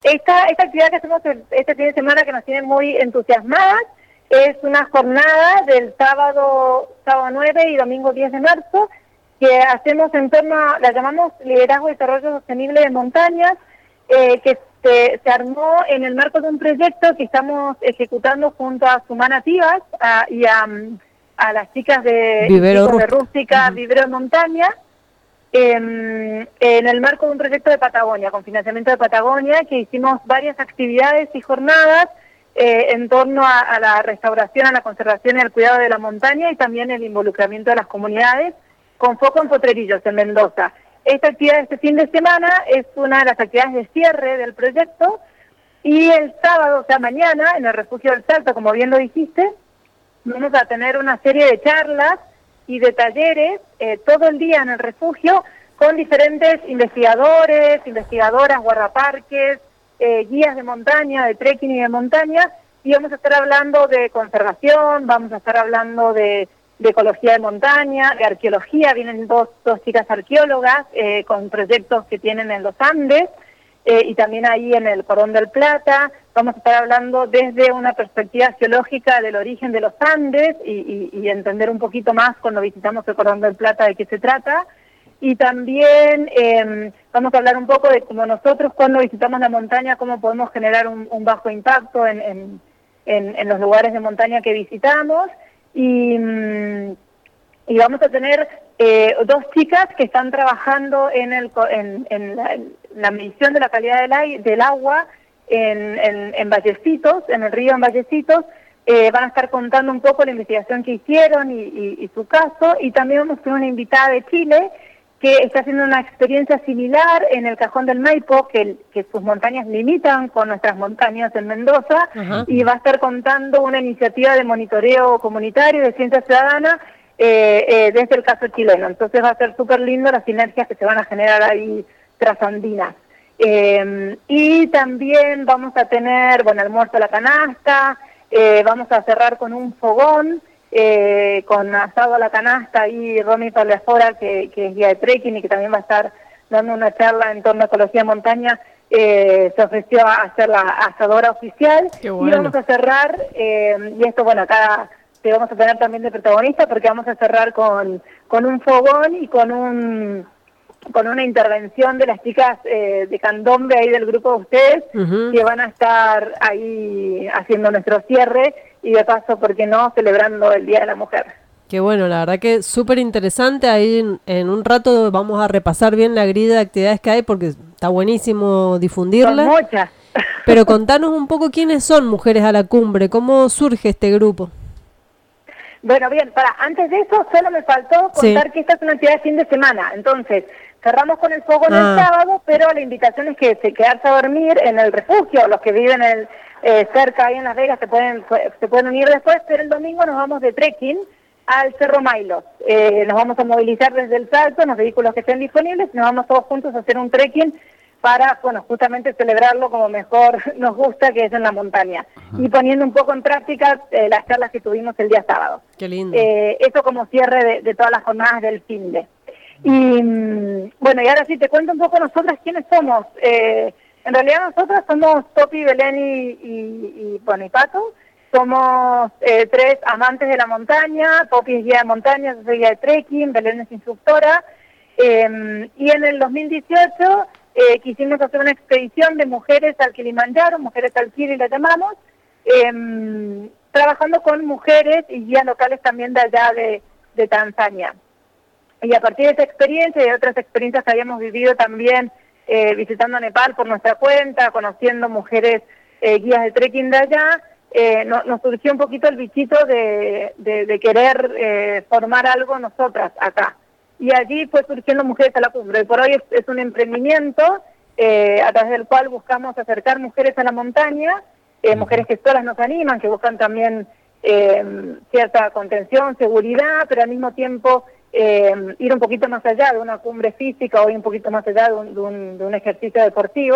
Esta actividad que hacemos este fin de semana que nos tiene muy entusiasmadas es una jornada del sábado 9 y domingo 10 de marzo que hacemos en torno a, la llamamos Liderazgo y Desarrollo Sostenible de Montañas, que se armó en el marco de un proyecto que estamos ejecutando junto a Sumanativas y a las chicas de Rústica, Vivero Montaña, en el marco de un proyecto de Patagonia, con financiamiento de Patagonia, que hicimos varias actividades y jornadas en torno a la restauración, a la conservación y al cuidado de la montaña y también el involucramiento de las comunidades, con foco en Potrerillos, en Mendoza. Esta actividad de este fin de semana es una de las actividades de cierre del proyecto y el sábado, o sea mañana, en el Refugio del Salto, como bien lo dijiste, vamos a tener una serie de charlas y de talleres todo el día en el refugio con diferentes investigadores, investigadoras, guardaparques, guías de montaña, de trekking y de montaña, y vamos a estar hablando de conservación, vamos a estar hablando de ecología de montaña, de arqueología. Vienen dos chicas arqueólogas con proyectos que tienen en los Andes y también ahí en el Cordón del Plata. Vamos a estar hablando desde una perspectiva geológica del origen de los Andes y entender un poquito más cuando visitamos el Cordón del Plata de qué se trata. Y también vamos a hablar un poco de cómo nosotros cuando visitamos la montaña, cómo podemos generar un bajo impacto en los lugares de montaña que visitamos. Y vamos a tener dos chicas que están trabajando en la medición de la calidad del agua en Vallecitos, en el río en Vallecitos. Van a estar contando un poco la investigación que hicieron y su caso, y también vamos a tener una invitada de Chile que está haciendo una experiencia similar en el Cajón del Maipo, que sus montañas limitan con nuestras montañas en Mendoza, y va a estar contando una iniciativa de monitoreo comunitario de ciencia ciudadana desde el caso chileno. Entonces va a ser súper lindo las sinergias que se van a generar ahí trasandinas. Y también vamos a tener, almuerzo a la canasta, vamos a cerrar con un fogón, con asado a la canasta, y Romy Palafora, que es guía de trekking y que también va a estar dando una charla en torno a ecología de montaña, se ofreció a ser la asadora oficial. Qué bueno. Y vamos a cerrar, y esto acá te vamos a tener también de protagonista, porque vamos a cerrar con un fogón y con una intervención de las chicas de Candombe ahí del grupo de ustedes, que van a estar ahí haciendo nuestro cierre y de paso, ¿por qué no?, celebrando el Día de la Mujer. Qué bueno, la verdad que súper interesante. Ahí en un rato vamos a repasar bien la grilla de actividades que hay, porque está buenísimo difundirla. Son muchas. Pero contanos un poco quiénes son Mujeres a la Cumbre, cómo surge este grupo. Bueno, bien, antes de eso solo me faltó contar que esta es una actividad de fin de semana. Entonces, cerramos con el fogón el sábado, pero la invitación es que quedarse a dormir en el refugio. Los que viven cerca ahí en Las Vegas se pueden unir después, pero el domingo nos vamos de trekking al Cerro Mailos. Nos vamos a movilizar desde el Salto, en los vehículos que estén disponibles, y nos vamos todos juntos a hacer un trekking para, justamente celebrarlo como mejor nos gusta, que es en la montaña. Y poniendo un poco en práctica las charlas que tuvimos el día sábado. Qué lindo. Eso como cierre de todas las jornadas del finde. Y ahora sí te cuento un poco nosotras quiénes somos. En realidad nosotras somos Topi, Belén y Pato. Somos tres amantes de la montaña. Topi es guía de montaña, yo soy guía de trekking, Belén es instructora. Y en el 2018 quisimos hacer una expedición de mujeres al Kilimanjaro, mujeres al Kili la llamamos, trabajando con mujeres y guías locales también de allá de Tanzania. Y a partir de esa experiencia y de otras experiencias que habíamos vivido también visitando Nepal por nuestra cuenta, conociendo mujeres guías de trekking de allá, nos surgió un poquito el bichito de querer formar algo nosotras acá. Y allí fue surgiendo Mujeres a la Cumbre. Y por hoy es un emprendimiento a través del cual buscamos acercar mujeres a la montaña, mujeres que solas nos animan, que buscan también cierta contención, seguridad, pero al mismo tiempo ir un poquito más allá de una cumbre física o ir un poquito más allá de un ejercicio deportivo.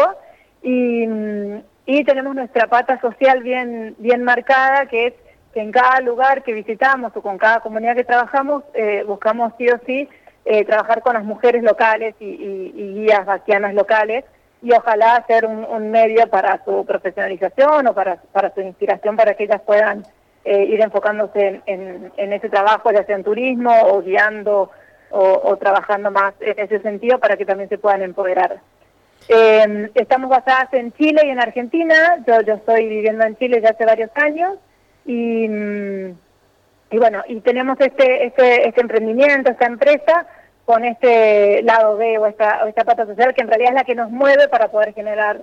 Y tenemos nuestra pata social bien marcada, que es que en cada lugar que visitamos o con cada comunidad que trabajamos, buscamos sí o sí trabajar con las mujeres locales y guías vaquianas locales, y ojalá ser un medio para su profesionalización o para su inspiración, para que ellas puedan ir enfocándose en ese trabajo, ya sea en turismo o guiando o trabajando más en ese sentido para que también se puedan empoderar. Estamos basadas en Chile y en Argentina. Yo estoy viviendo en Chile ya hace varios años y bueno, y tenemos este emprendimiento, esta empresa con este lado B o esta pata social que en realidad es la que nos mueve para poder generar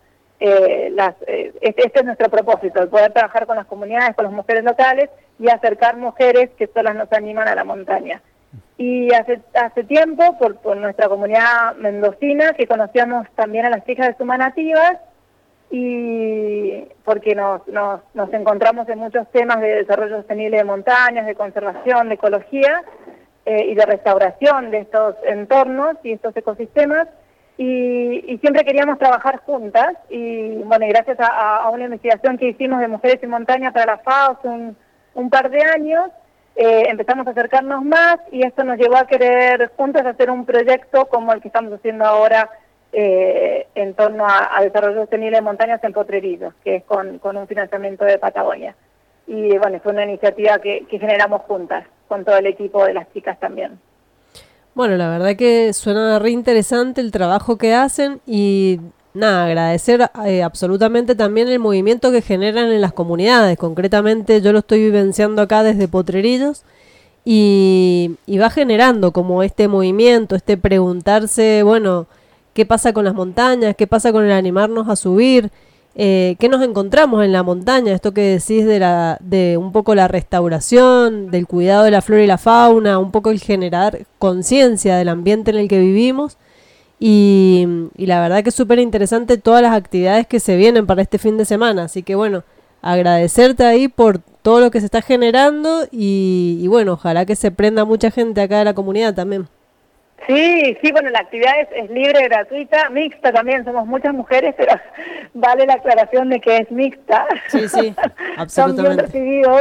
este es nuestro propósito, el poder trabajar con las comunidades, con las mujeres locales y acercar mujeres que solas nos animan a la montaña. Y hace tiempo, por nuestra comunidad mendocina, que conocíamos también a las chicas de Suma Nativas, y porque nos encontramos en muchos temas de desarrollo sostenible de montañas, de conservación, de ecología y de restauración de estos entornos y estos ecosistemas, y siempre queríamos trabajar juntas, y bueno, y gracias a una investigación que hicimos de mujeres en montaña para la FAO hace un par de años, empezamos a acercarnos más y esto nos llevó a querer juntas hacer un proyecto como el que estamos haciendo ahora en torno a desarrollo sostenible de montañas en Potrerillos, que es con un financiamiento de Patagonia. Y bueno, fue una iniciativa que generamos juntas, con todo el equipo de las chicas también. Bueno, la verdad que suena re interesante el trabajo que hacen y nada, agradecer absolutamente también el movimiento que generan en las comunidades. Concretamente yo lo estoy vivenciando acá desde Potrerillos y va generando como este movimiento, este preguntarse, bueno, ¿qué pasa con las montañas? ¿Qué pasa con el animarnos a subir? ¿Qué nos encontramos en la montaña? Esto que decís de un poco la restauración, del cuidado de la flora y la fauna, un poco el generar conciencia del ambiente en el que vivimos. Y la verdad que es súper interesante todas las actividades que se vienen para este fin de semana. Así que bueno, agradecerte ahí por todo lo que se está generando y bueno, ojalá que se prenda mucha gente acá de la comunidad también. Sí, bueno, la actividad es libre, gratuita, mixta también, somos muchas mujeres, pero vale la aclaración de que es mixta. Sí, absolutamente. Son bien recibidos.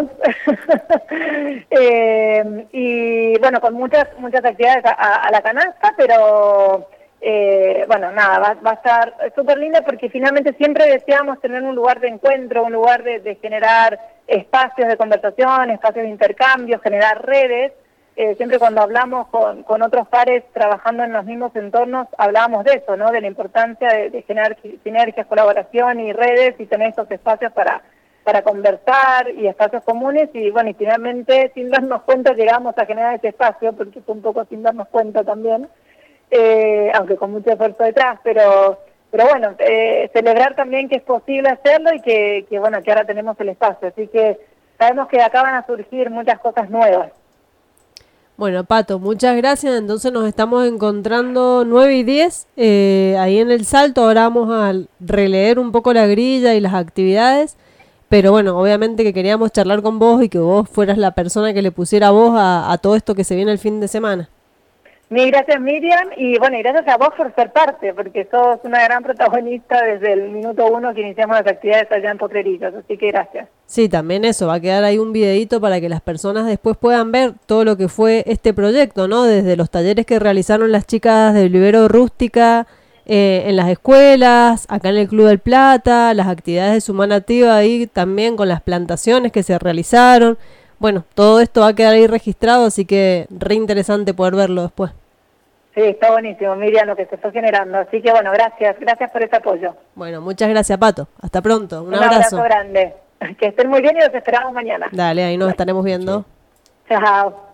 Y bueno, con muchas actividades a la canasta, pero bueno, nada, va a estar súper linda porque finalmente siempre deseamos tener un lugar de encuentro, un lugar de generar espacios de conversación, espacios de intercambio, generar redes. Siempre cuando hablamos con otros pares trabajando en los mismos entornos, hablábamos de eso, ¿no? De la importancia de generar sinergias, colaboración y redes y tener estos espacios para conversar y espacios comunes y bueno, y finalmente sin darnos cuenta llegamos a generar ese espacio, porque fue un poco sin darnos cuenta también, aunque con mucho esfuerzo detrás, pero bueno, celebrar también que es posible hacerlo y que bueno, que ahora tenemos el espacio, así que sabemos que acá van a surgir muchas cosas nuevas. Bueno, Pato, muchas gracias. Entonces nos estamos encontrando 9 y 10 ahí en el Salto. Ahora vamos a releer un poco la grilla y las actividades. Pero bueno, obviamente que queríamos charlar con vos y que vos fueras la persona que le pusiera voz a todo esto que se viene el fin de semana. Mil gracias, Miriam, y bueno, y gracias a vos por ser parte, porque sos una gran protagonista desde el minuto 1 que iniciamos las actividades allá en Potrerillos, así que gracias. Sí, también eso, va a quedar ahí un videíto para que las personas después puedan ver todo lo que fue este proyecto, ¿no? Desde los talleres que realizaron las chicas del Vivero Rústica en las escuelas, acá en el Club del Plata, las actividades de Suma Nativa ahí también con las plantaciones que se realizaron. Bueno, todo esto va a quedar ahí registrado, así que re interesante poder verlo después. Sí, está buenísimo, Miriam, lo que se está generando. Así que bueno, gracias por ese apoyo. Bueno, muchas gracias, Pato. Hasta pronto. Un abrazo grande. Que estén muy bien y los esperamos mañana. Dale, ahí nos estaremos viendo. Chao.